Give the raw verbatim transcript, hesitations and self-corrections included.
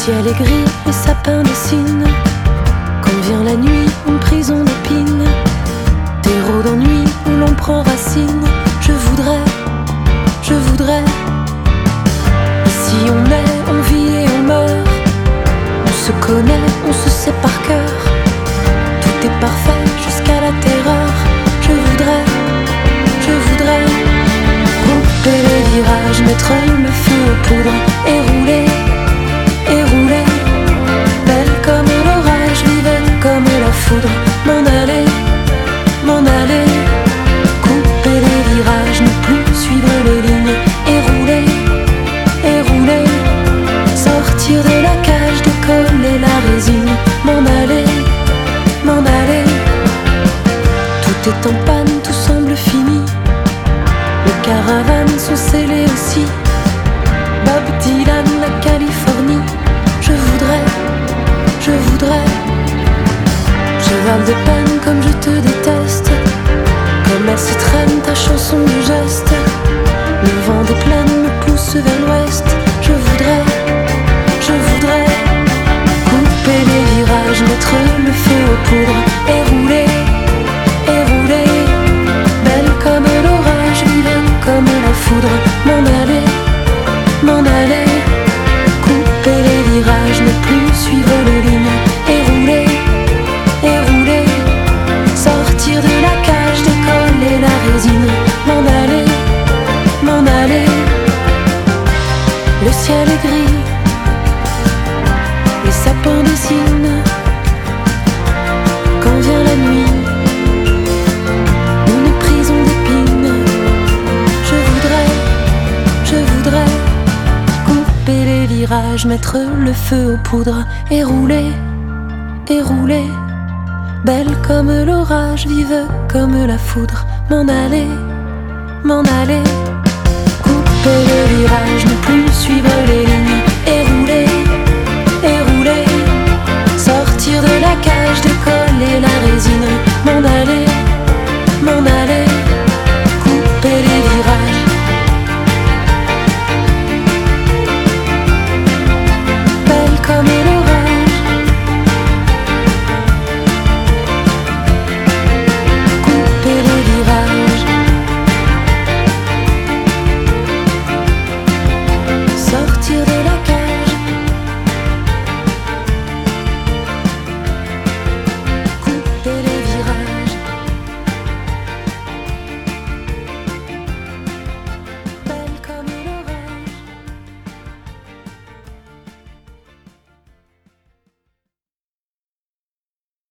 ciel est gris, les sapins dessinent. Quand vient la nuit, une prison d'épines, terreau d'ennui où l'on prend racine. Je voudrais, je voudrais. Ici on est, on vit et on meurt. On se connaît, on se sait par cœur. Tout est parfait jusqu'à la terreur. Je voudrais, je voudrais couper les virages, mettre le feu aux poudres et rouler, et rouler. Belle comme l'orage, vivre comme la foudre. M'en aller, m'en aller. Couper les virages, ne plus suivre les lignes. Et rouler, et rouler. Sortir de la cage, décoller la résine. M'en aller, m'en aller. Tout est en panne, tout semble fini. Les caravanes sont scellées aussi. Bob Dylan, la Californie. Je voudrais, je voudrais. Cheval de peine comme je te déteste. Comme elle se traîne ta chanson de geste. Le vent des plaines me pousse vers l'ouest. Je voudrais, je voudrais couper les virages, mettre le feu aux poudres et rouler, et rouler. Belle comme l'orage, vivre comme la foudre. M'en aller, m'en aller. Couper les virages, ne plus suivre les lignes. Et rouler, et rouler. Sortir de la cage, décoller la résine. M'en aller, m'en aller. Le ciel est gris, les sapins dessinent. Quand vient la nuit, une prison d'épines. Je voudrais, je voudrais couper les virages, mettre le feu aux poudres et rouler, et rouler. Belle comme l'orage, vive comme la foudre. M'en aller, m'en aller. Couper les virages, ne plus suivre les lignes.